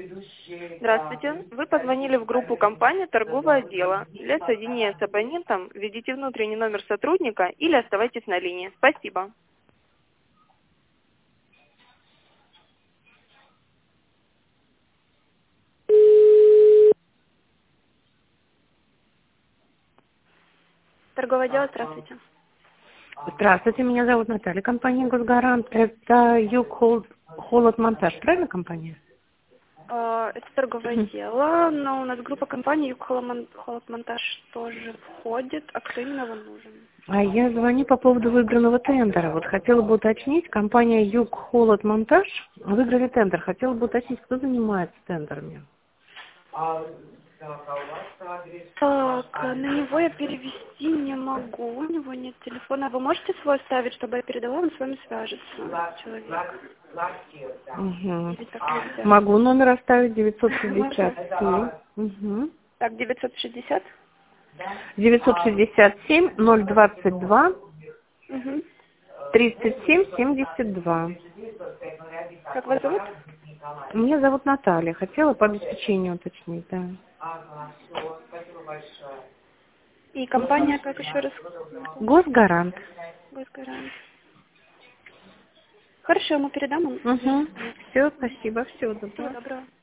Здравствуйте. Вы позвонили в группу компании «Торговое дело». Для соединения с абонентом введите внутренний номер сотрудника или оставайтесь на линии. Спасибо. Торговое дело, здравствуйте. Здравствуйте, меня зовут Наталья, компания «Госгарант». Это Холод Монтаж, правильно компания? Это торговое дело, но у нас группа компаний «Юг Холод Монтаж» тоже входит. А кто именно вам нужен? А я звоню по поводу выигранного тендера. Вот хотела бы уточнить, компания «Юг Холод Монтаж» выиграли тендер. Хотела бы уточнить, кто занимается тендерами. Так, на него я перевести не могу, у него нет телефона. Вы можете свой оставить, чтобы я передала, он с вами свяжется, человек? Угу. Или так нельзя? Могу номер оставить 967. Угу. Так, 960? 967 022 Угу. 37 72. Как вас зовут? Меня зовут Наталья. Хотела по обеспечению уточнить, да. И компания, как еще раз? Госгарант. Госгарант. Хорошо, мы передам. Угу. Все, спасибо, всего Всего доброго. доброго.